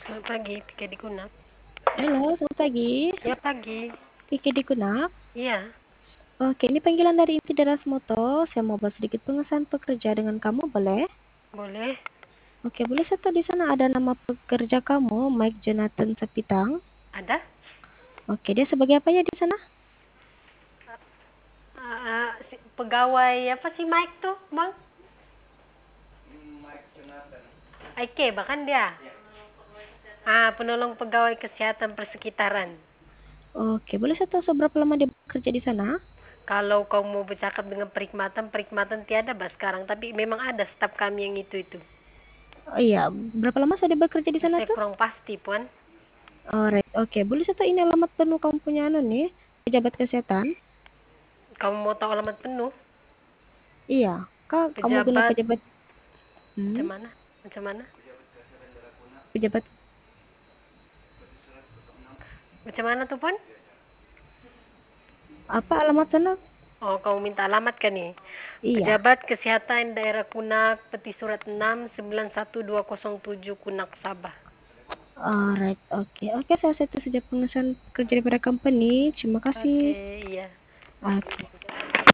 Selamat pagi, Pika di Kunak. Halo, selamat pagi. Ya pagi. Piki di Kunak. Iya, Oke, ini panggilan dari Inti Deras Moto. Saya mau bahas sedikit pengesahan pekerja dengan kamu, boleh? boleh. Oke, boleh saya tahu di sana ada nama pekerja kamu, Mike Jonathan Sapitang. Ada? Oke, dia sebagai apa ya di sana? Pegawai apa sih Mike tuh, Bang? Ike, bahkan dia. Penolong pegawai kesehatan persekitaran. Oke, boleh saya tahu seberapa lama dia bekerja di sana? Kalau kau mau bercakap dengan perikmatan, perikmatan tiada bah sekarang. Tapi memang ada staf kami yang itu. Oh iya, berapa lama sudah bekerja di sana Saya tuh? kurang pasti, Puan. Alright, oke. Boleh saya tahu ini alamat penuh kamu punya anu nih, pejabat kesehatan? Kamu mau tahu alamat penuh? Iya, kak, kamu guna Pejabat, pejabat, macam hmm, mana? Macam mana? pejabat Macam mana tuh, Puan? apa alamat sana? Oh, kamu minta alamat kan nih? Iya. Pejabat Kesehatan Daerah Kunak, Peti Surat 6911207 Kunak, Sabah. Alright, oke. Oke, saya itu saja pengesahan kerja daripada company. Terima kasih. Oke, iya. Oke.